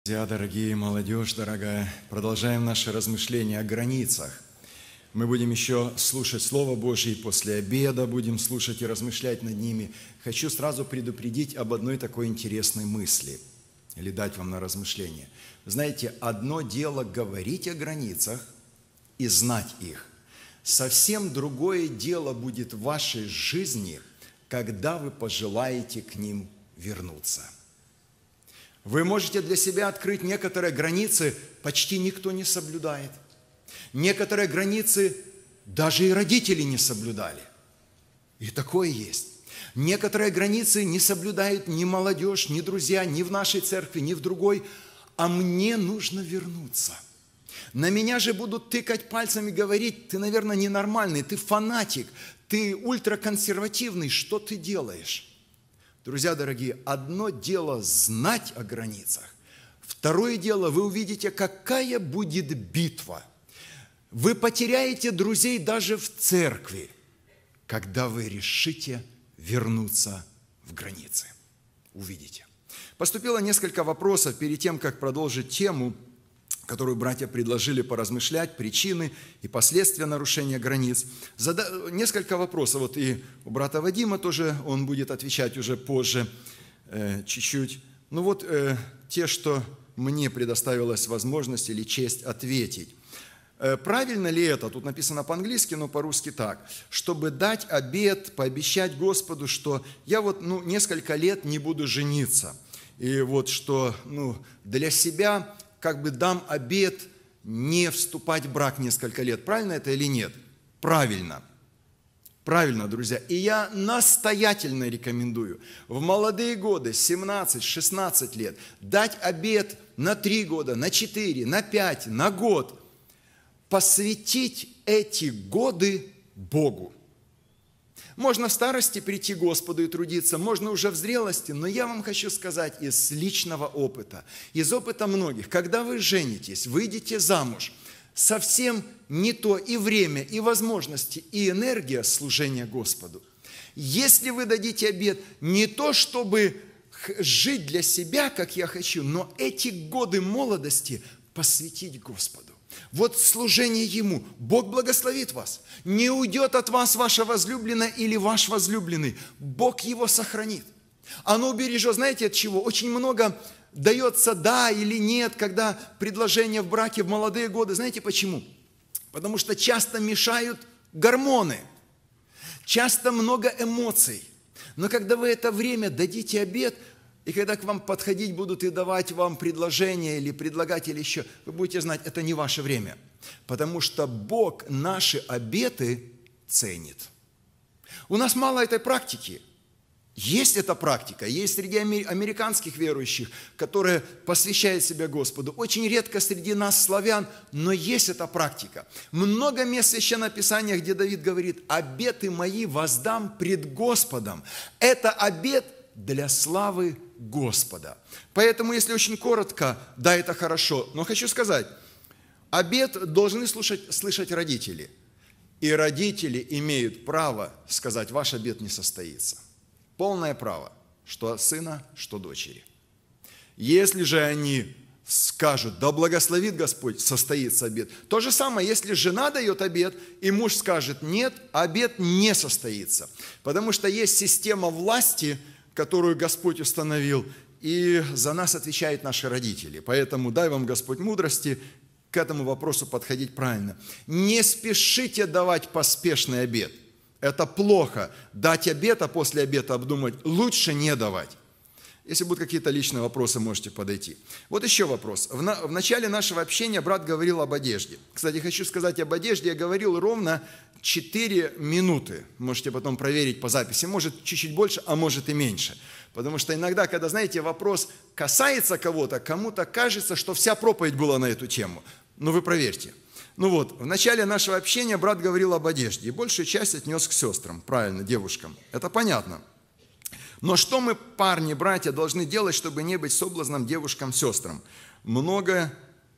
Друзья, дорогие, молодежь дорогая, продолжаем наши размышления о границах. Мы будем еще слушать Слово Божье, и после обеда будем слушать и размышлять над ними. Хочу сразу предупредить об одной такой интересной мысли, или дать вам на размышление. Знаете, одно дело говорить о границах и знать их. Совсем другое дело будет в вашей жизни, когда вы пожелаете к ним вернуться. Вы можете для себя открыть некоторые границы, почти никто не соблюдает. Некоторые границы даже и родители не соблюдали. И такое есть. Некоторые границы не соблюдают ни молодежь, ни друзья, ни в нашей церкви, ни в другой. А мне нужно вернуться. На меня же будут тыкать пальцем и говорить: ты, наверное, ненормальный, ты фанатик, ты ультраконсервативный, что ты делаешь? Друзья дорогие, одно дело знать о границах, второе дело, вы увидите, какая будет битва. Вы потеряете друзей даже в церкви, когда вы решите вернуться в границы. Увидите. Поступило несколько вопросов перед тем, как продолжить тему, которую братья предложили поразмышлять, причины и последствия нарушения границ. Несколько вопросов. Вот и у брата Вадима тоже, он будет отвечать уже позже чуть-чуть. Ну вот те, что мне предоставилась возможность или честь ответить. Правильно ли это? Тут написано по-английски, но по-русски так. Чтобы дать обет, пообещать Господу, что я вот несколько лет не буду жениться. И вот что для себя как бы дам обет не вступать в брак несколько лет. Правильно это или нет? Правильно. Правильно, друзья. И я настоятельно рекомендую в молодые годы, 17-16 лет, дать обет на 3 года, на 4, на 5, на год, посвятить эти годы Богу. Можно в старости прийти к Господу и трудиться, можно уже в зрелости, но я вам хочу сказать из личного опыта, из опыта многих, когда вы женитесь, выйдете замуж, совсем не то и время, и возможности, и энергия служения Господу. Если вы дадите обет не то, чтобы жить для себя, как я хочу, но эти годы молодости посвятить Господу. Вот служение Ему. Бог благословит вас. Не уйдет от вас ваша возлюбленная или ваш возлюбленный. Бог его сохранит. Оно убережет. Знаете от чего? Очень много дается да или нет, когда предложение в браке в молодые годы. Знаете почему? Потому что часто мешают гормоны. Часто много эмоций. Но когда вы это время дадите обет, и когда к вам подходить будут и давать вам предложения или предлагать или еще, вы будете знать, это не ваше время. Потому что Бог наши обеты ценит. У нас мало этой практики. Есть эта практика, есть среди американских верующих, которые посвящают себя Господу. Очень редко среди нас, славян, но есть эта практика. Много мест в Священном Писании, где Давид говорит: «Обеты мои воздам пред Господом». Это обет для славы Господа. Поэтому, если очень коротко, да, это хорошо, но хочу сказать, обет должны слышать родители. И родители имеют право сказать: ваш обет не состоится. Полное право, что сына, что дочери. Если же они скажут: да благословит Господь, состоится обет. То же самое, если жена дает обет, и муж скажет: нет, обет не состоится. Потому что есть система власти, которую Господь установил, и за нас отвечают наши родители. Поэтому дай вам Господь мудрости к этому вопросу подходить правильно. Не спешите давать поспешный обет. Это плохо. Дать обет, а после обета обдумать, лучше не давать. Если будут какие-то личные вопросы, можете подойти. Вот еще вопрос. В начале нашего общения брат говорил об одежде. Кстати, хочу сказать об одежде. Я говорил ровно 4 минуты. Можете потом проверить по записи. Может, чуть-чуть больше, а может и меньше. Потому что иногда, когда, знаете, вопрос касается кого-то, кому-то кажется, что вся проповедь была на эту тему. Но вы проверьте. В начале нашего общения брат говорил об одежде. И большую часть отнес к сестрам. Правильно, девушкам. Это понятно. Но что мы, парни, братья, должны делать, чтобы не быть соблазном девушкам, сестрам? Многие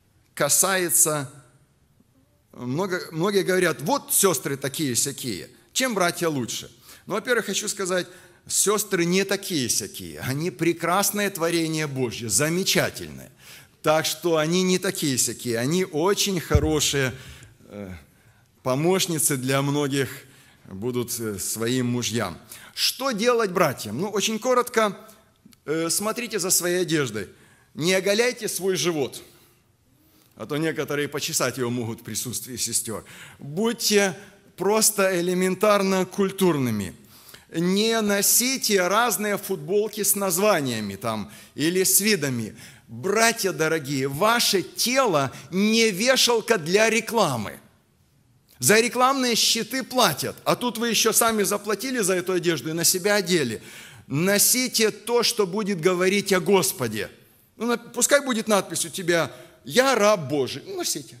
говорят: вот сестры такие-сякие. Чем братья лучше? Во-первых, хочу сказать, сестры не такие-сякие. Они прекрасное творение Божье, замечательное. Так что они не такие-сякие, они очень хорошие помощницы для многих будут своим мужьям. Что делать братьям? Очень коротко, смотрите за своей одеждой. Не оголяйте свой живот, а то некоторые почесать его могут в присутствии сестер. Будьте просто элементарно культурными. Не носите разные футболки с названиями там или с видами. Братья дорогие, ваше тело не вешалка для рекламы. За рекламные щиты платят, а тут вы еще сами заплатили за эту одежду и на себя одели. Носите то, что будет говорить о Господе. Пускай будет надпись у тебя «Я раб Божий». Носите.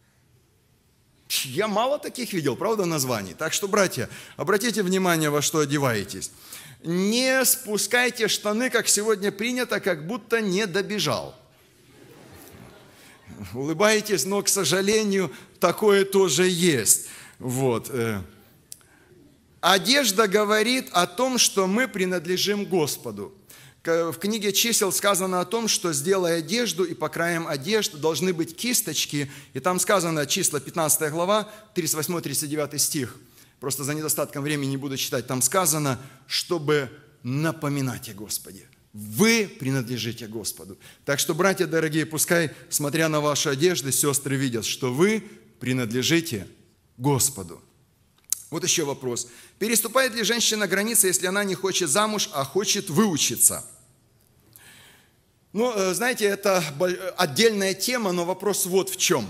Я мало таких видел, правда, названий. Так что, братья, обратите внимание, во что одеваетесь. Не спускайте штаны, как сегодня принято, как будто не добежал. Улыбаетесь, но, к сожалению, такое тоже есть. Одежда говорит о том, что мы принадлежим Господу. В книге «Чисел» сказано о том, что сделай одежду, и по краям одежды должны быть кисточки. И там сказано, числа 15 глава, 38-39 стих. Просто за недостатком времени не буду читать. Там сказано, чтобы напоминать о Господе. Вы принадлежите Господу. Так что, братья дорогие, пускай, смотря на ваши одежды, сестры видят, что вы принадлежите Господу. Вот еще вопрос. Переступает ли женщина границы, если она не хочет замуж, а хочет выучиться? Знаете, это отдельная тема, но вопрос вот в чем.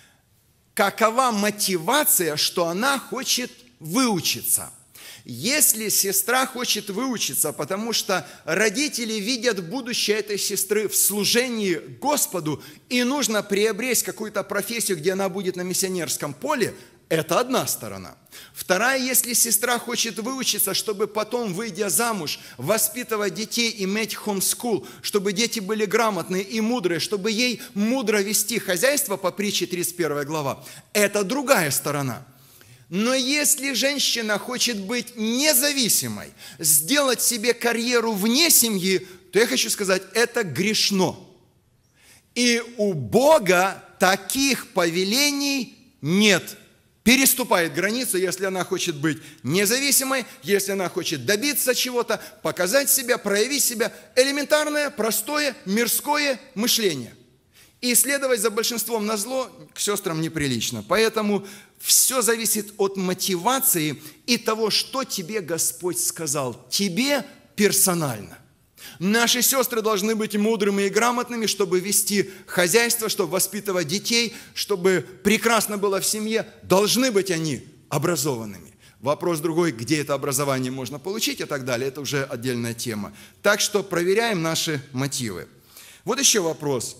Какова мотивация, что она хочет выучиться? Если сестра хочет выучиться, потому что родители видят будущее этой сестры в служении Господу, и нужно приобрести какую-то профессию, где она будет на миссионерском поле, это одна сторона. Вторая, если сестра хочет выучиться, чтобы потом, выйдя замуж, воспитывать детей, иметь homeschool, чтобы дети были грамотные и мудрые, чтобы ей мудро вести хозяйство по притче 31 глава, это другая сторона. Но если женщина хочет быть независимой, сделать себе карьеру вне семьи, то я хочу сказать, это грешно. И у Бога таких повелений нет. Переступает границу, если она хочет быть независимой, если она хочет добиться чего-то, показать себя, проявить себя. Элементарное, простое, мирское мышление. И следовать за большинством назло к сестрам неприлично. Поэтому все зависит от мотивации и того, что тебе Господь сказал. Тебе персонально. Наши сестры должны быть мудрыми и грамотными, чтобы вести хозяйство, чтобы воспитывать детей, чтобы прекрасно было в семье. Должны быть они образованными. Вопрос другой, где это образование можно получить и так далее. Это уже отдельная тема. Так что проверяем наши мотивы. Вот еще вопрос.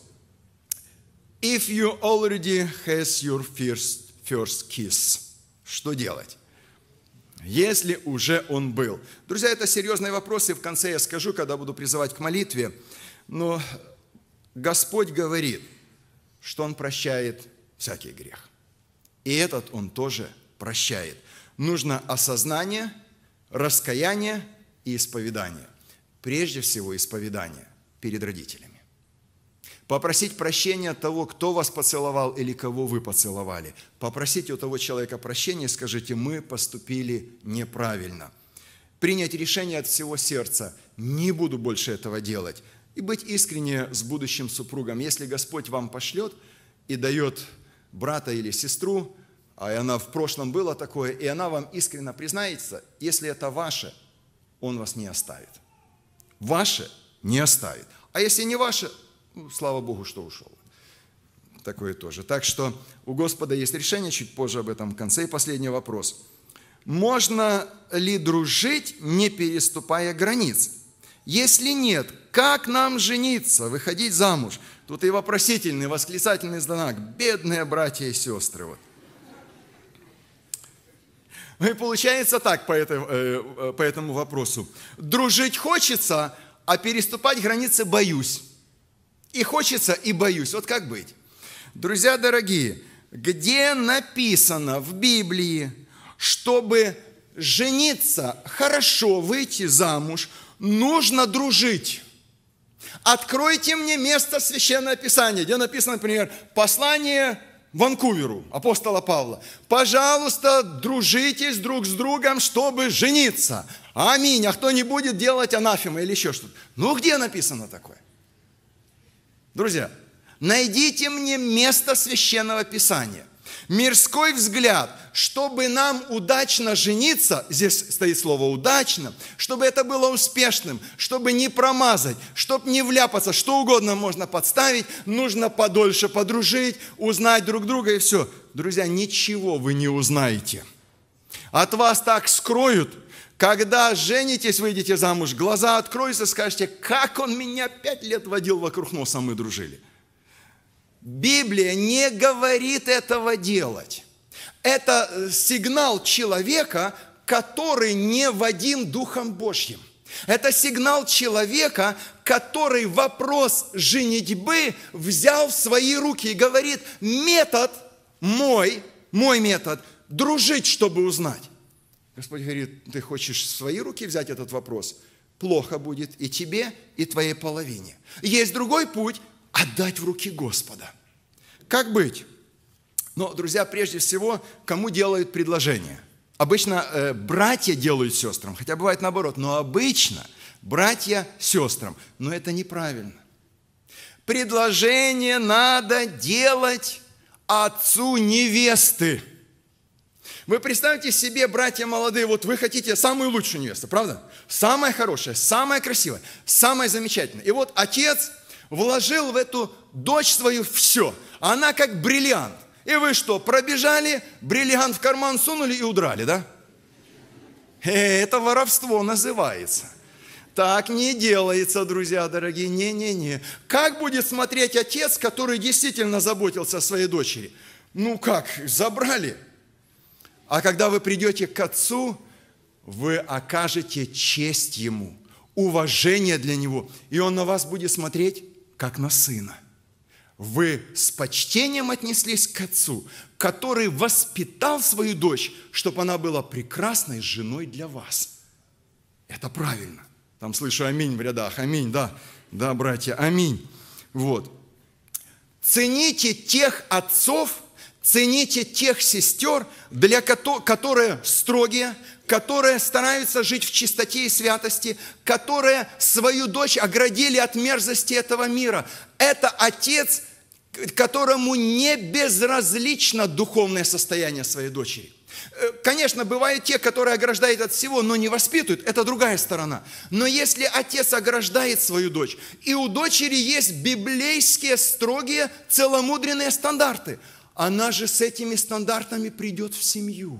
If you already has your first kiss, что делать? Если уже он был. Друзья, это серьезные вопросы, в конце я скажу, когда буду призывать к молитве. Но Господь говорит, что Он прощает всякий грех. И этот Он тоже прощает. Нужно осознание, раскаяние и исповедание. Прежде всего, исповедание перед родителями. Попросить прощения от того, кто вас поцеловал или кого вы поцеловали. Попросите у того человека прощения, скажите, мы поступили неправильно. Принять решение от всего сердца, не буду больше этого делать. И быть искренне с будущим супругом. Если Господь вам пошлет и дает брата или сестру, а она в прошлом была такое, и она вам искренне признается, если это ваше, Он вас не оставит. Ваше не оставит. А если не ваше, слава Богу, что ушел. Такое тоже. Так что у Господа есть решение, чуть позже об этом в конце. И последний вопрос. Можно ли дружить, не переступая границ? Если нет, как нам жениться, выходить замуж? Тут и вопросительный, восклицательный знак. Бедные братья и сестры. И получается так по этому вопросу. Дружить хочется, а переступать границы боюсь. И хочется, и боюсь. Вот как быть? Друзья дорогие, где написано в Библии, чтобы жениться, хорошо выйти замуж, нужно дружить? Откройте мне место Священного Писания, где написано, например, послание Ванкуверу, апостола Павла. Пожалуйста, дружитесь друг с другом, чтобы жениться. Аминь. А кто не будет делать анафема или еще что-то. Ну, где написано такое? Друзья, найдите мне место Священного Писания. Мирской взгляд, чтобы нам удачно жениться, здесь стоит слово «удачно», чтобы это было успешным, чтобы не промазать, чтобы не вляпаться, что угодно можно подставить, нужно подольше подружить, узнать друг друга и все. Друзья, ничего вы не узнаете. От вас так скроют, когда женитесь, выйдете замуж, глаза откроются, скажете, как он меня 5 лет водил вокруг носа, мы дружили. Библия не говорит этого делать. Это сигнал человека, который не водим Духом Божьим. Это сигнал человека, который вопрос женитьбы взял в свои руки и говорит, метод мой метод, дружить, чтобы узнать. Господь говорит, ты хочешь в свои руки взять этот вопрос? Плохо будет и тебе, и твоей половине. Есть другой путь, отдать в руки Господа. Как быть? Но, друзья, прежде всего, кому делают предложение? Обычно братья делают сестрам, хотя бывает наоборот, но обычно братья сестрам. Но это неправильно. Предложение надо делать отцу невесты. Вы представьте себе, братья молодые, вот вы хотите самую лучшую невесту, правда? Самая хорошая, самая красивая, самая замечательная. И вот отец вложил в эту дочь свою все. Она как бриллиант. И вы что, пробежали, бриллиант в карман сунули и удрали, да? Это воровство называется. Так не делается, друзья дорогие. Не-не-не. Как будет смотреть отец, который действительно заботился о своей дочери? Ну как, забрали. А когда вы придете к отцу, вы окажете честь ему, уважение для него. И он на вас будет смотреть, как на сына. Вы с почтением отнеслись к отцу, который воспитал свою дочь, чтобы она была прекрасной женой для вас. Это правильно. Там слышу аминь в рядах. Аминь, да, братья, аминь. Вот. Цените тех отцов, цените тех сестер, которые строгие, которые стараются жить в чистоте и святости, которые свою дочь оградили от мерзости этого мира. Это отец, которому не безразлично духовное состояние своей дочери. Конечно, бывают те, которые ограждают от всего, но не воспитывают. Это другая сторона. Но если отец ограждает свою дочь, и у дочери есть библейские, строгие, целомудренные стандарты, она же с этими стандартами придет в семью.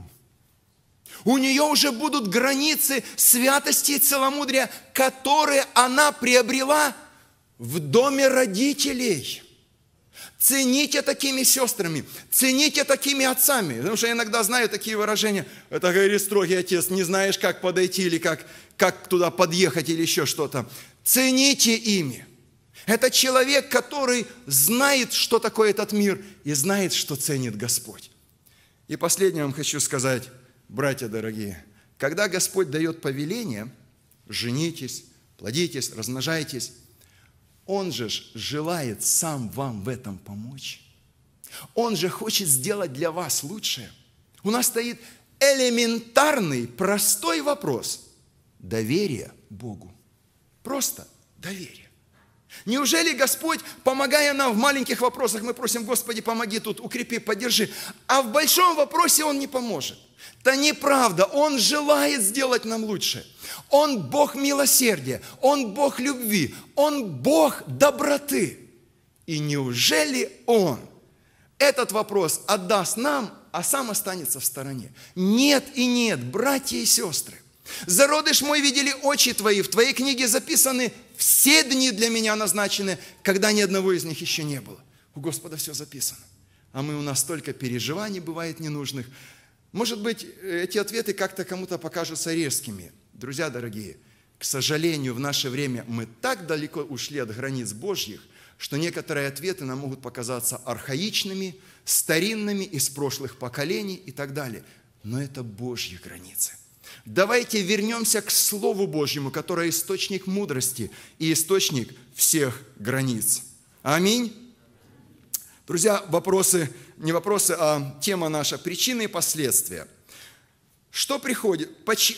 У нее уже будут границы святости и целомудрия, которые она приобрела в доме родителей. Цените такими сестрами, цените такими отцами. Потому что я иногда знаю такие выражения. Это, говорит, строгий отец, не знаешь, как подойти или как туда подъехать или еще что-то. Цените ими. Это человек, который знает, что такое этот мир и знает, что ценит Господь. И последнее вам хочу сказать, братья дорогие. Когда Господь дает повеление, женитесь, плодитесь, размножайтесь, Он же желает сам вам в этом помочь. Он же хочет сделать для вас лучшее. У нас стоит элементарный, простой вопрос. Доверие Богу. Просто доверие. Неужели Господь, помогая нам в маленьких вопросах, мы просим, Господи, помоги тут, укрепи, поддержи, а в большом вопросе Он не поможет? Это неправда. Он желает сделать нам лучше. Он Бог милосердия, Он Бог любви, Он Бог доброты. И неужели Он этот вопрос отдаст нам, а сам останется в стороне? Нет и нет, братья и сестры. Зародыш мой видели очи твои, в твоей книге записаны все дни для меня назначены, когда ни одного из них еще не было. У Господа все записано. А у нас столько переживаний бывает ненужных. Может быть, эти ответы как-то кому-то покажутся резкими. Друзья дорогие, к сожалению, в наше время мы так далеко ушли от границ Божьих, что некоторые ответы нам могут показаться архаичными, старинными, из прошлых поколений и так далее. Но это Божьи границы. Давайте вернемся к Слову Божьему, которое источник мудрости и источник всех границ. Аминь. Друзья, не вопросы, а тема наша – причины и последствия. Что приходит?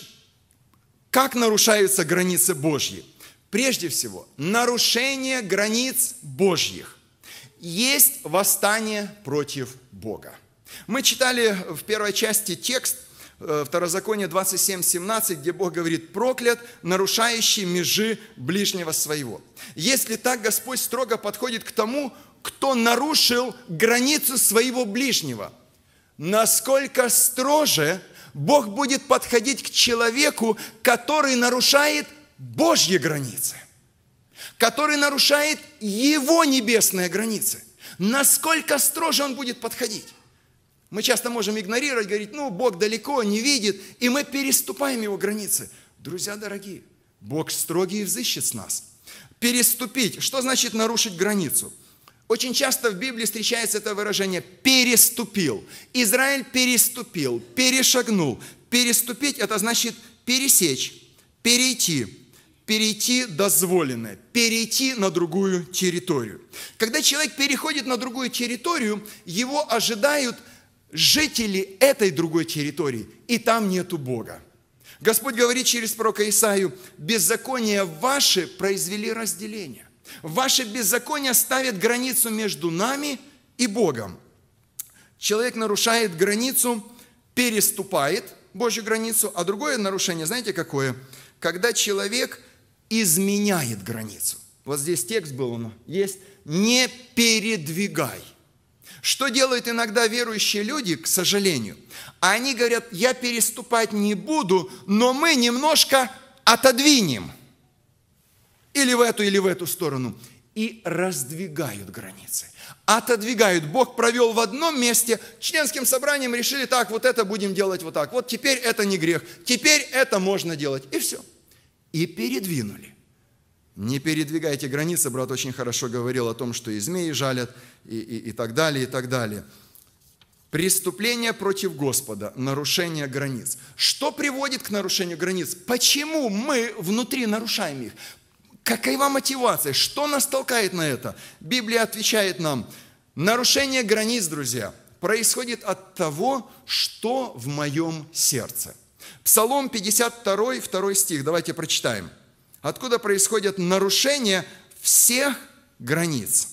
Как нарушаются границы Божьи? Прежде всего, нарушение границ Божьих. Есть восстание против Бога. Мы читали в первой части текст Второзаконие 27:17, где Бог говорит: проклят, нарушающий межи ближнего своего. Если так, Господь строго подходит к тому, кто нарушил границу своего ближнего. Насколько строже Бог будет подходить к человеку, который нарушает Божьи границы, который нарушает Его небесные границы. Насколько строже Он будет подходить. Мы часто можем игнорировать, говорить: Бог далеко, не видит, и мы переступаем Его границы. Друзья дорогие, Бог строгий и взыщет с нас. Переступить. Что значит нарушить границу? Очень часто в Библии встречается это выражение «переступил». Израиль переступил, перешагнул. Переступить – это значит пересечь, перейти дозволенное, перейти на другую территорию. Когда человек переходит на другую территорию, его ожидают жители этой другой территории, и там нету Бога. Господь говорит через пророка Исаию: беззакония ваши произвели разделение. Ваши беззакония ставят границу между нами и Богом. Человек нарушает границу, переступает Божью границу, а другое нарушение, знаете какое? Когда человек изменяет границу. Вот здесь текст был, он есть: не передвигай. Что делают иногда верующие люди, к сожалению? Они говорят: я переступать не буду, но мы немножко отодвинем. Или в эту сторону. И раздвигают границы. Отодвигают. Бог провел в одном месте, членским собранием решили: так, вот это будем делать вот так. Вот теперь это не грех. Теперь это можно делать. И все. И передвинули. Не передвигайте границы. Брат очень хорошо говорил о том, что и змеи жалят, и так далее, и так далее. Преступление против Господа, нарушение границ. Что приводит к нарушению границ? Почему мы внутри нарушаем их? Какова мотивация? Что нас толкает на это? Библия отвечает нам: нарушение границ, друзья, происходит от того, что в моем сердце. Псалом 52, 2 стих, давайте прочитаем. Откуда происходит нарушение всех границ?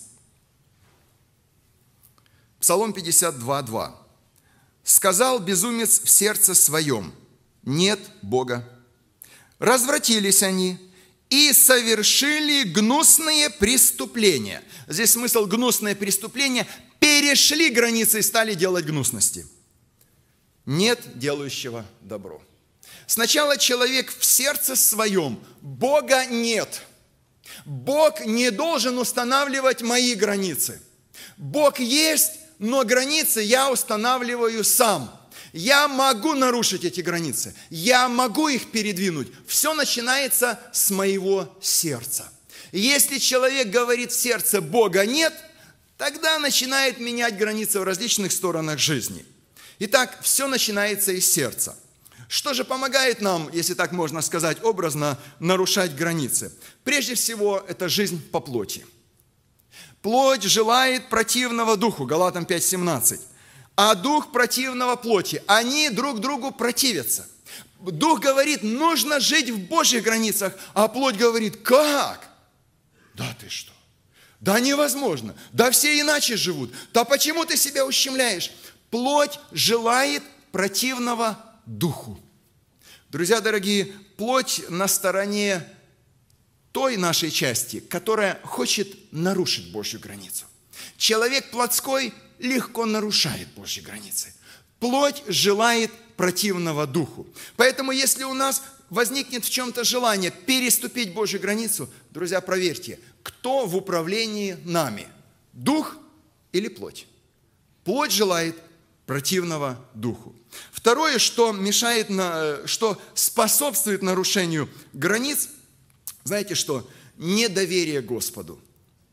Псалом 52, 2. «Сказал безумец в сердце своем: нет Бога. Развратились они и совершили гнусные преступления». Здесь смысл: гнусное преступление, перешли границы и стали делать гнусности. Нет делающего добро. Сначала человек в сердце своем: Бога нет. Бог не должен устанавливать мои границы. Бог есть, но границы я устанавливаю сам. Я могу нарушить эти границы, я могу их передвинуть. Все начинается с моего сердца. Если человек говорит в сердце: Бога нет, тогда начинает менять границы в различных сторонах жизни. Итак, все начинается из сердца. Что же помогает нам, если так можно сказать образно, нарушать границы? Прежде всего, это жизнь по плоти. Плоть желает противного духу, Галатам 5:17. А дух противного плоти. Они друг другу противятся. Дух говорит: нужно жить в Божьих границах, а плоть говорит: как? Да ты что? Да невозможно. Да все иначе живут. Да почему ты себя ущемляешь? Плоть желает противного духу. Друзья дорогие, плоть на стороне той нашей части, которая хочет нарушить Божью границу. Человек плотской легко нарушает Божьи границы. Плоть желает противного духу. Поэтому, если у нас возникнет в чем-то желание переступить Божью границу, друзья, проверьте, кто в управлении нами? Дух или плоть? Плоть желает противного духу. Второе, что мешает, что способствует нарушению границ, знаете что? Недоверие Господу.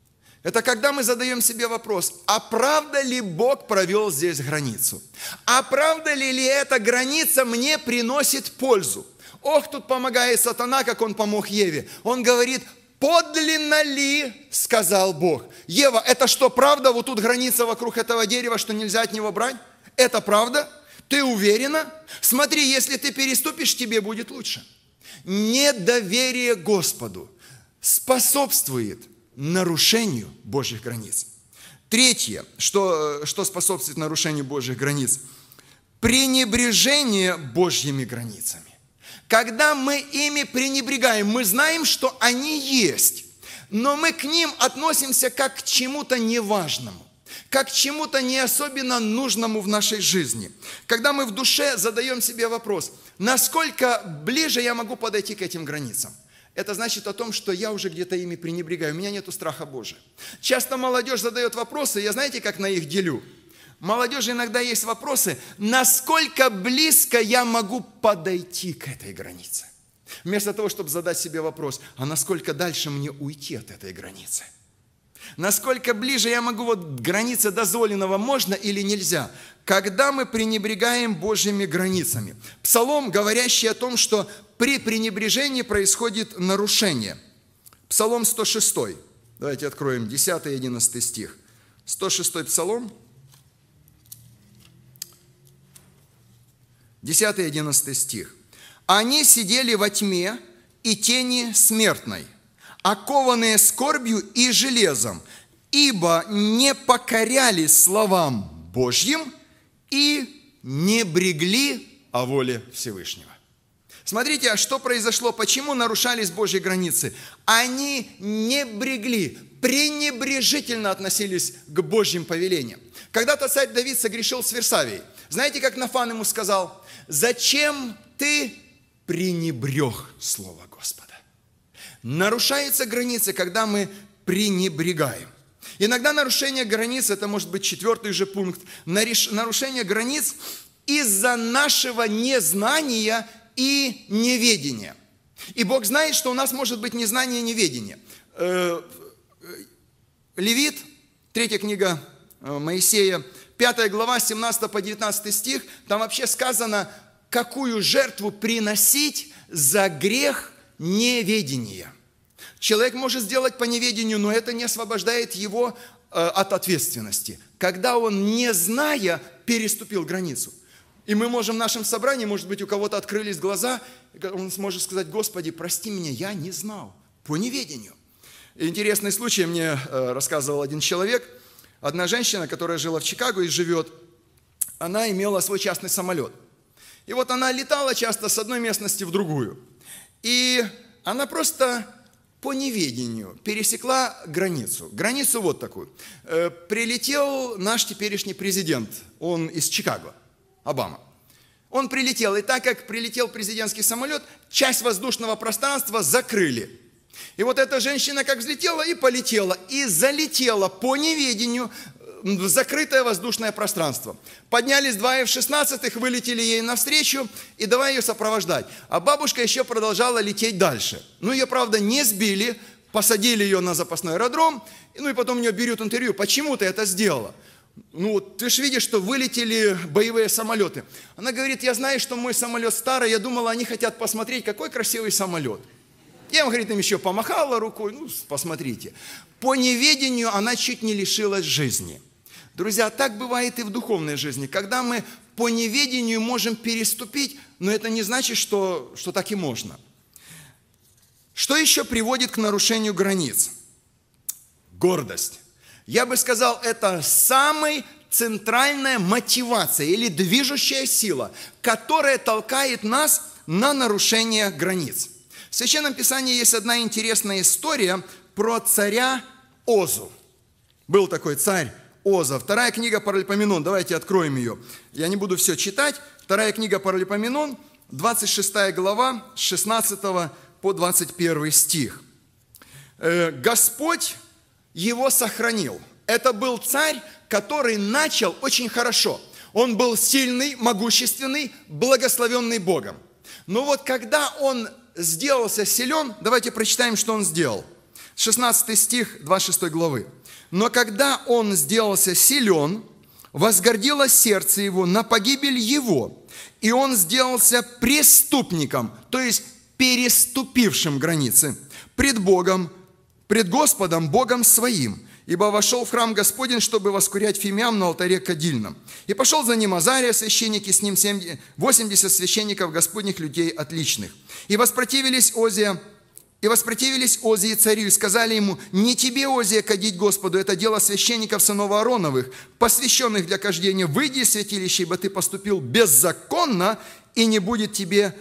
Это когда мы задаем себе вопрос, а правда ли Бог провел здесь границу? А правда ли эта граница мне приносит пользу? Ох, тут помогает сатана, как он помог Еве. Он говорит, подлинно ли, сказал Бог. Ева, это что, правда? Вот тут граница вокруг этого дерева, что нельзя от него брать? Это правда? Ты уверена? Смотри, если ты переступишь, тебе будет лучше. Недоверие Господу способствует нарушению Божьих границ. Третье, что способствует нарушению Божьих границ. Пренебрежение Божьими границами. Когда мы ими пренебрегаем, мы знаем, что они есть, но мы к ним относимся как к чему-то неважному, как к чему-то не особенно нужному в нашей жизни. Когда мы в душе задаем себе вопрос, насколько ближе я могу подойти к этим границам? Это значит о том, что я уже где-то ими пренебрегаю, у меня нет страха Божия. Часто молодежь задает вопросы, я знаете, как на их делю? Молодежи иногда есть вопросы, насколько близко я могу подойти к этой границе? Вместо того, чтобы задать себе вопрос, а насколько дальше мне уйти от этой границы? Насколько ближе я могу, вот границы дозволенного можно или нельзя? Когда мы пренебрегаем Божьими границами. Псалом, говорящий о том, что при пренебрежении происходит нарушение. Псалом 106. Давайте откроем 10 и 11 стих. 106 Псалом. 10 и 11 стих. «Они сидели во тьме и тени смертной, окованные скорбью и железом, ибо не покорялись словам Божьим и не брегли о воле Всевышнего». Смотрите, а что произошло? Почему нарушались Божьи границы? Они не брегли, пренебрежительно относились к Божьим повелениям. Когда-то царь Давид согрешил с Версавией. Знаете, как Нафан ему сказал? «Зачем ты пренебрег слово Господа?» Нарушаются границы, когда мы пренебрегаем. Иногда нарушение границ, это может быть 4-й же пункт, нарушение границ из-за нашего незнания и неведения. И Бог знает, что у нас может быть незнание и неведение. Левит, 3 книга Моисея, 5 глава, 17 по 19 стих, там вообще сказано, какую жертву приносить за грех неведения. Человек может сделать по неведению, но это не освобождает его от ответственности, когда он, не зная, переступил границу. И мы можем в нашем собрании, может быть, у кого-то открылись глаза, он сможет сказать: «Господи, прости меня, я не знал, по неведению». Интересный случай мне рассказывал один человек. Одна женщина, которая жила в Чикаго и живет, она имела свой частный самолет. И вот она летала часто с одной местности в другую. И она просто по неведению пересекла границу. Границу вот такую. Прилетел наш теперешний президент, он из Чикаго, Обама. Он прилетел, и так как прилетел президентский самолет, часть воздушного пространства закрыли. И вот эта женщина как взлетела и полетела, и залетела по неведению в закрытое воздушное пространство. Поднялись 2 F-16, вылетели ей навстречу, и давай ее сопровождать. А бабушка еще продолжала лететь дальше. Ну, ее, правда, не сбили, посадили ее на запасной аэродром, ну и потом у нее берут интервью. Почему ты это сделала? Ну, ты же видишь, что вылетели боевые самолеты. Она говорит: я знаю, что мой самолет старый, я думала, они хотят посмотреть, какой красивый самолет. Я, говорит, им еще помахала рукой, ну, посмотрите. По неведению она чуть не лишилась жизни. Друзья, так бывает и в духовной жизни, когда мы по неведению можем переступить, но это не значит, что так и можно. Что еще приводит к нарушению границ? Гордость. Я бы сказал, это самая центральная мотивация или движущая сила, которая толкает нас на нарушение границ. В Священном Писании есть одна интересная история про царя Озу. Был такой царь Оза. 2 книга Паралипоменон. Давайте откроем ее. Я не буду все читать. 2 книга Паралипоменон, 26 глава, с 16 по 21 стих. Господь его сохранил. Это был царь, который начал очень хорошо. Он был сильный, могущественный, благословенный Богом. Но вот когда он сделался силен, давайте прочитаем, что он сделал. 16 стих 26 главы. Но когда он сделался силен, возгордилось сердце его на погибель его, и он сделался преступником, то есть переступившим границы, пред Богом, пред Господом Богом своим, ибо вошел в храм Господень, чтобы воскурять фимиам на алтаре кадильном. И пошел за ним Азария, священник, и с ним 80 священников Господних людей отличных. И воспротивились Озии царю, и сказали ему: не тебе, Озия, кадить Господу, это дело священников сынов Аароновых, посвященных для кождения. Выйди из святилища, ибо ты поступил беззаконно, и не будет тебе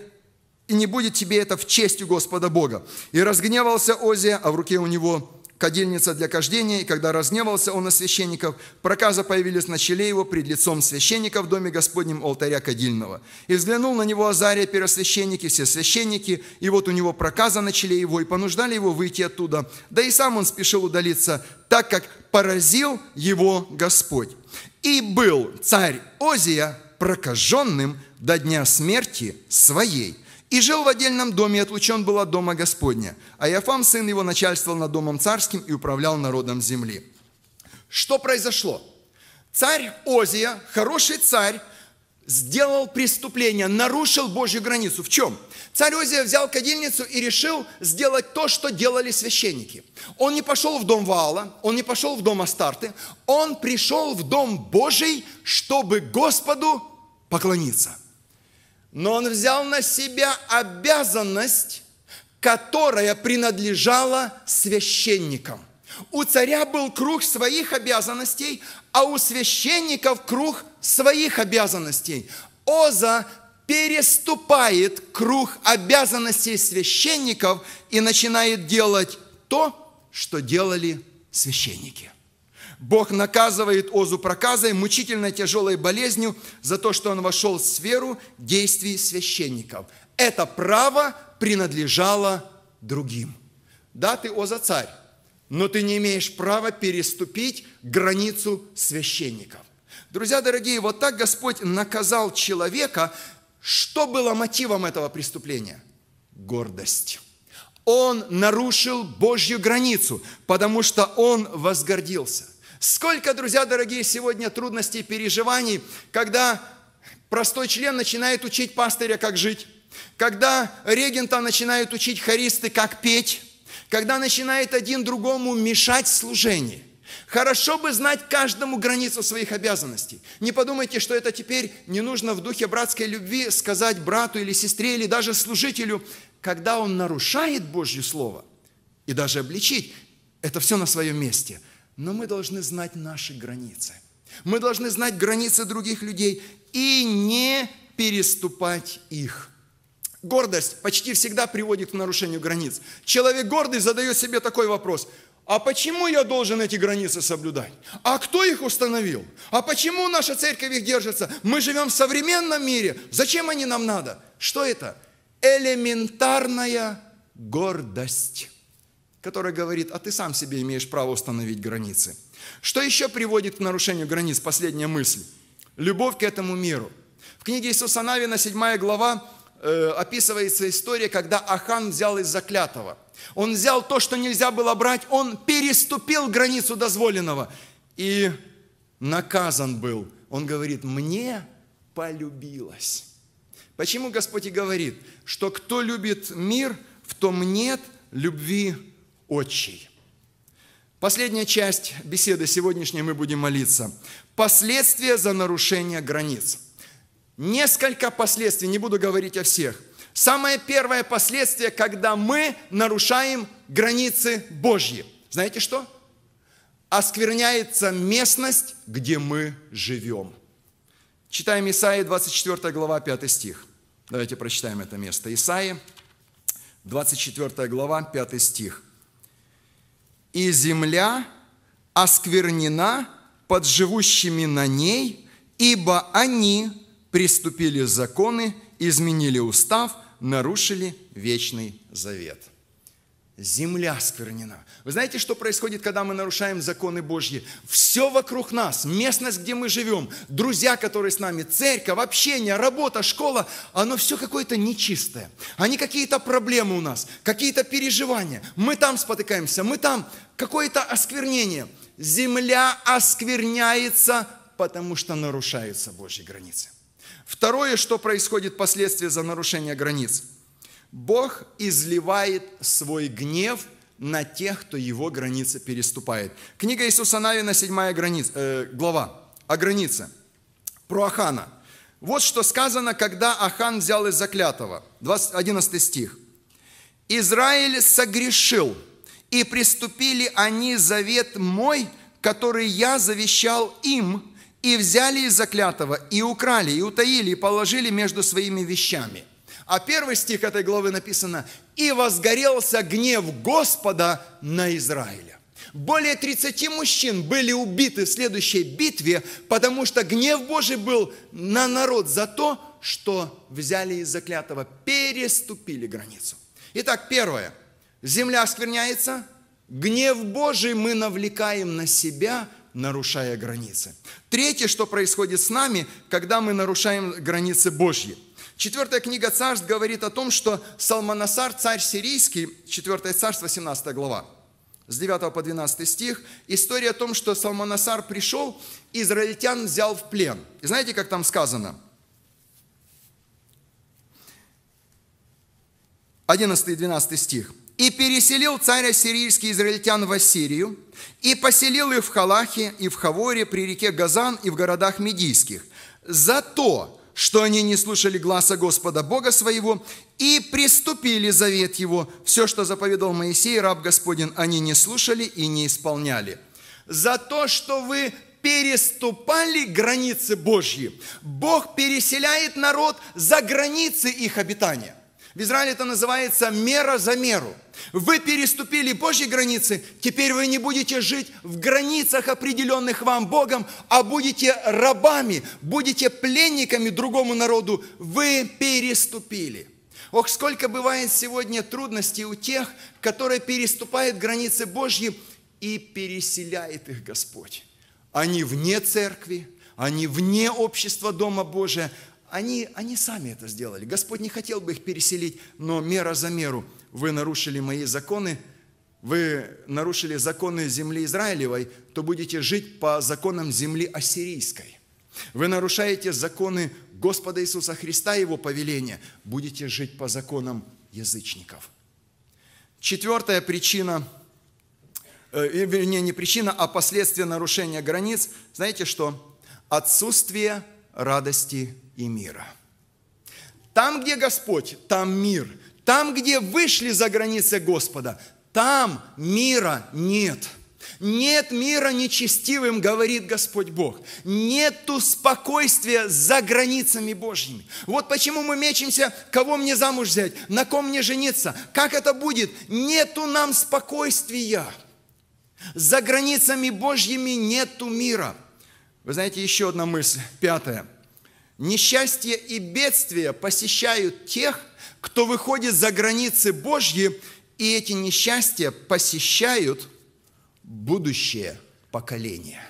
это в честь у Господа Бога. И разгневался Озия, а в руке у него кадильница для кождения, и когда разгневался он на священников, проказа появились на челе его пред лицом священника в доме Господнем у алтаря кадильного. И взглянул на него Азария, первосвященник, и все священники, и вот у него проказа на челе его, и понуждали его выйти оттуда. Да и сам он спешил удалиться, так как поразил его Господь. И был царь Озия прокаженным до дня смерти своей. И жил в отдельном доме, и отлучен был от дома Господня. А Иофам, сын его, начальствовал над домом царским и управлял народом земли. Что произошло? Царь Озия, хороший царь, сделал преступление, нарушил Божью границу. В чем? Царь Озия взял кадильницу и решил сделать то, что делали священники. Он не пошел в дом Ваала, он не пошел в дом Астарты, он пришел в дом Божий, чтобы Господу поклониться. Но он взял на себя обязанность, которая принадлежала священникам. У царя был круг своих обязанностей, а у священников круг своих обязанностей. Оза переступает круг обязанностей священников и начинает делать то, что делали священники. Бог наказывает Озу проказой, мучительной тяжелой болезнью за то, что он вошел в сферу действий священников. Это право принадлежало другим. Да, ты, Оза, царь, но ты не имеешь права переступить границу священников. Друзья дорогие, вот так Господь наказал человека. Что было мотивом этого преступления? Гордость. Он нарушил Божью границу, потому что он возгордился. Сколько, друзья дорогие, сегодня трудностей и переживаний, когда простой член начинает учить пастыря, как жить, когда регента начинают учить хористы, как петь, когда начинает один другому мешать в служении. Хорошо бы знать каждому границу своих обязанностей. Не подумайте, что это теперь не нужно в духе братской любви сказать брату или сестре, или даже служителю, когда он нарушает Божье Слово, и даже обличить. Это все на своем месте. Но мы должны знать наши границы. Мы должны знать границы других людей и не переступать их. Гордость почти всегда приводит к нарушению границ. Человек гордый задает себе такой вопрос: а почему я должен эти границы соблюдать? А кто их установил? А почему наша церковь их держится? Мы живем в современном мире. Зачем они нам надо? Что это? Элементарная гордость, которая говорит: а ты сам себе имеешь право установить границы. Что еще приводит к нарушению границ? Последняя мысль. Любовь к этому миру. В книге Иисуса Навина, 7 глава, описывается история, когда Ахан взял из заклятого. Он взял то, что нельзя было брать, он переступил границу дозволенного и наказан был. Он говорит: мне полюбилось. Почему Господь и говорит, что кто любит мир, в том нет любви отчей. Последняя часть беседы сегодняшней, мы будем молиться. Последствия за нарушение границ. Несколько последствий, не буду говорить о всех. Самое первое последствие, когда мы нарушаем границы Божьи. Знаете что? Оскверняется местность, где мы живем. Читаем Исаия, 24 глава, 5 стих. Давайте прочитаем это место. Исаия, 24 глава, 5 стих. «И земля осквернена под живущими на ней, ибо они приступили законы, изменили устав, нарушили вечный завет». Земля осквернена. Вы знаете, что происходит, когда мы нарушаем законы Божьи? Все вокруг нас, местность, где мы живем, друзья, которые с нами, церковь, общение, работа, школа, оно все какое-то нечистое. Они какие-то проблемы у нас, какие-то переживания. Мы там спотыкаемся, мы там какое-то осквернение. земля оскверняется, потому что нарушаются Божьи границы. Второе, что происходит впоследствии за нарушение границ. Бог изливает свой гнев на тех, кто его границы переступает. Книга Иисуса Навина, 7 глава, о границе. Про Ахана. Вот что сказано, когда Ахан взял из заклятого. 11 стих. «Израиль согрешил, и приступили они завет мой, который я завещал им, и взяли из заклятого, и украли, и утаили, и положили между своими вещами». А 1 стих этой главы написано: «И возгорелся гнев Господа на Израиля». Более 30 мужчин были убиты в следующей битве, потому что гнев Божий был на народ за то, что взяли из заклятого, переступили границу. Итак, первое. Земля оскверняется, гнев Божий мы навлекаем на себя, нарушая границы. Третье, что происходит с нами, когда мы нарушаем границы Божьи. 4 книга Царств говорит о том, что Салманасар, царь сирийский, 4 Царство, 17 глава, с 9 по 12 стих, история о том, что Салманасар пришел, израильтян взял в плен. И знаете, как там сказано? 11 и 12 стих. «И переселил царь ассирийский израильтян в Ассирию, и поселил их в Халахе, и в Хаворе, при реке Газан, и в городах медийских, за то, что они не слушали гласа Господа Бога своего, и приступили завет Его. Все, что заповедал Моисей, раб Господень, они не слушали и не исполняли». За то, что вы переступали границы Божьи, Бог переселяет народ за границы их обитания. В Израиле это называется мера за меру. Вы переступили Божьи границы, теперь вы не будете жить в границах, определенных вам Богом, а будете рабами, будете пленниками другому народу. Вы переступили. Ох, сколько бывает сегодня трудностей у тех, которые переступают границы Божьи, и переселяет их Господь. Они вне церкви, они вне общества Дома Божия. Они сами это сделали. Господь не хотел бы их переселить, но мера за меру. Вы нарушили мои законы, вы нарушили законы земли Израилевой, то будете жить по законам земли ассирийской. Вы нарушаете законы Господа Иисуса Христа, Его повеления, будете жить по законам язычников. Четвертая причина, вернее, не причина, а последствия нарушения границ. Знаете что? Отсутствие радости и мира. Там, где Господь, там мир. Там, где вышли за границы Господа, там мира нет. Нет мира нечестивым, говорит Господь Бог. Нету спокойствия за границами Божьими. Вот почему мы мечемся, кого мне замуж взять, на ком мне жениться, как это будет. Нету нам спокойствия. За границами Божьими нету мира. Вы знаете, еще одна мысль, 5. Несчастье и бедствия посещают тех, кто выходит за границы Божьи, и эти несчастья посещают будущее поколение.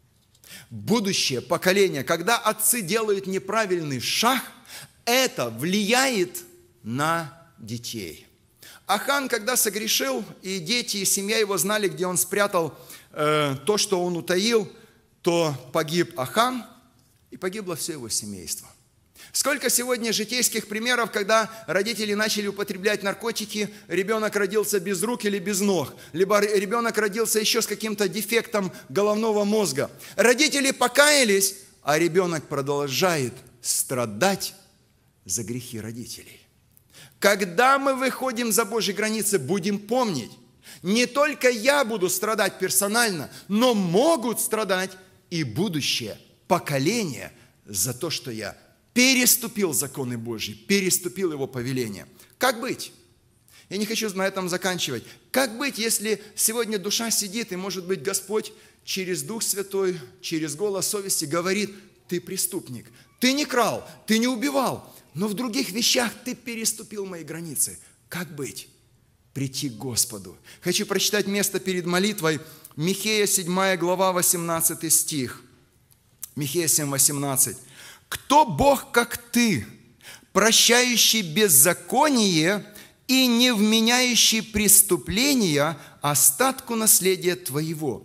Будущее поколение. Когда отцы делают неправильный шаг, это влияет на детей. Ахан, когда согрешил, и дети, и семья его знали, где он спрятал то, что он утаил, то погиб Ахан, и погибло все его семейство. Сколько сегодня житейских примеров, когда родители начали употреблять наркотики, ребенок родился без рук или без ног, либо ребенок родился еще с каким-то дефектом головного мозга. Родители покаялись, а ребенок продолжает страдать за грехи родителей. Когда мы выходим за Божьи границы, будем помнить, не только я буду страдать персонально, но могут страдать и будущее поколение за то, что я переступил законы Божьи, переступил Его повеления. Как быть? Я не хочу на этом заканчивать. Как быть, если сегодня душа сидит, и, может быть, Господь через Дух Святой, через голос совести говорит: ты преступник, ты не крал, ты не убивал, но в других вещах ты переступил мои границы. Как быть? Прийти к Господу. Хочу прочитать место перед молитвой. Михея 7 глава, 18 стих. Михея 7, 18. «Кто Бог, как ты, прощающий беззаконие и не вменяющий преступления остатку наследия твоего,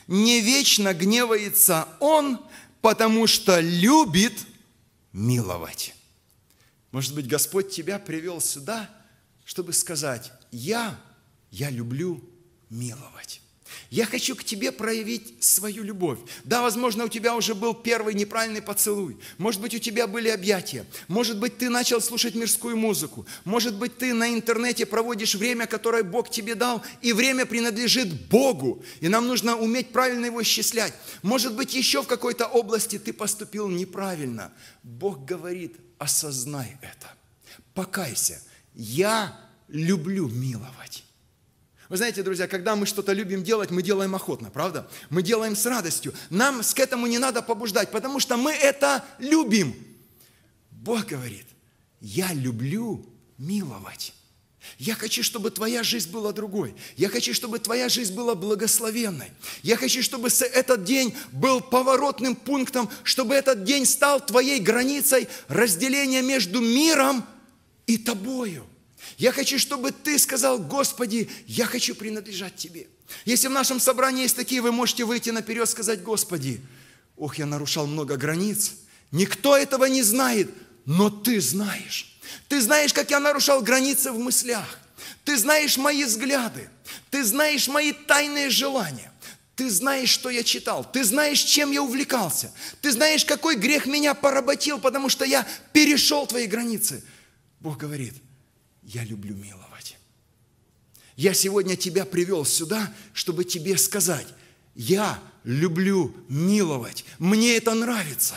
не вечно гневается Он, потому что любит миловать». Может быть, Господь тебя привел сюда, чтобы сказать: я люблю миловать. Я хочу к тебе проявить свою любовь. Да, возможно, у тебя уже был первый неправильный поцелуй. Может быть, у тебя были объятия. Может быть, ты начал слушать мирскую музыку. Может быть, ты на интернете проводишь время, которое Бог тебе дал, и время принадлежит Богу. И нам нужно уметь правильно его исчислять. Может быть, еще в какой-то области ты поступил неправильно. Бог говорит: осознай это. Покайся. Я люблю миловать. Вы знаете, друзья, когда мы что-то любим делать, мы делаем охотно, правда? Мы делаем с радостью. Нам к этому не надо побуждать, потому что мы это любим. Бог говорит: я люблю миловать. Я хочу, чтобы твоя жизнь была другой. Я хочу, чтобы твоя жизнь была благословенной. Я хочу, чтобы этот день был поворотным пунктом, чтобы этот день стал твоей границей разделения между миром и тобою. Я хочу, чтобы ты сказал: Господи, я хочу принадлежать Тебе. Если в нашем собрании есть такие, вы можете выйти наперед и сказать: Господи, ох, я нарушал много границ. Никто этого не знает, но Ты знаешь. Ты знаешь, как я нарушал границы в мыслях. Ты знаешь мои взгляды. Ты знаешь мои тайные желания. Ты знаешь, что я читал. Ты знаешь, чем я увлекался. Ты знаешь, какой грех меня поработил, потому что я перешел твои границы. Бог говорит: я люблю миловать. Я сегодня тебя привел сюда, чтобы тебе сказать: я люблю миловать. Мне это нравится.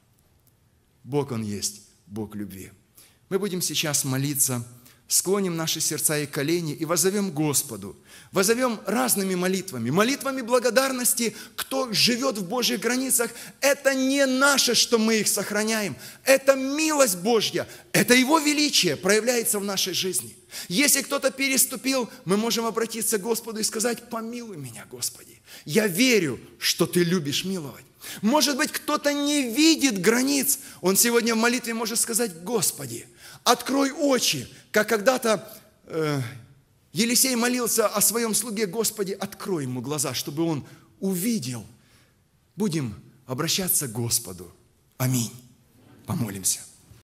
Бог, Он есть Бог любви. Мы будем сейчас молиться, склоним наши сердца и колени и воззовем Господу. Воззовем разными молитвами. Молитвами благодарности, кто живет в Божьих границах. Это не наше, что мы их сохраняем. Это милость Божья. Это Его величие проявляется в нашей жизни. Если кто-то переступил, мы можем обратиться к Господу и сказать: помилуй меня, Господи. Я верю, что Ты любишь миловать. Может быть, кто-то не видит границ. Он сегодня в молитве может сказать: Господи, открой очи, как когда-то Елисей молился о своем слуге: Господи, открой ему глаза, чтобы он увидел. Будем обращаться к Господу. Аминь. Помолимся.